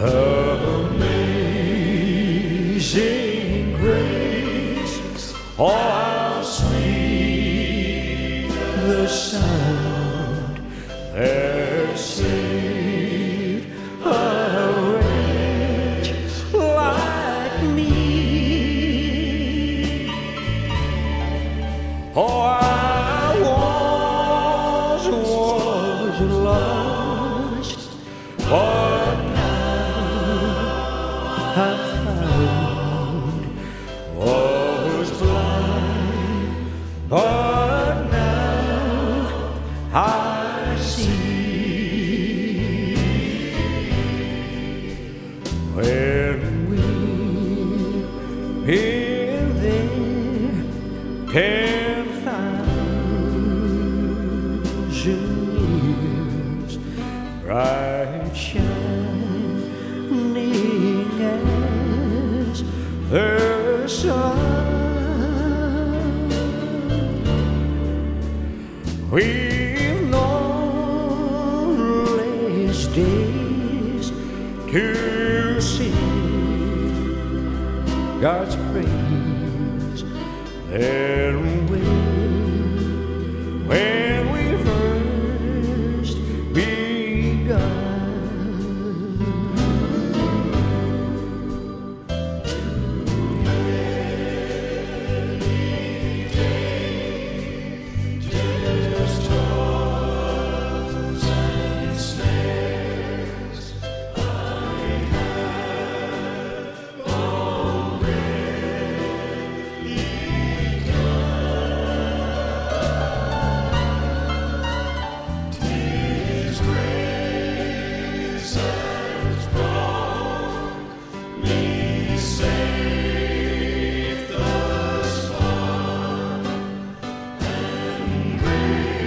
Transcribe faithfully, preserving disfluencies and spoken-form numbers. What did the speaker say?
Amazing grace, oh how sweet the sound that saved a wretch like me. Oh, I was, was lost, but I found, was blind, but now I see. When we've been there ten thousand years, bright shining as the sun, we've known less days to see God's praise than when, when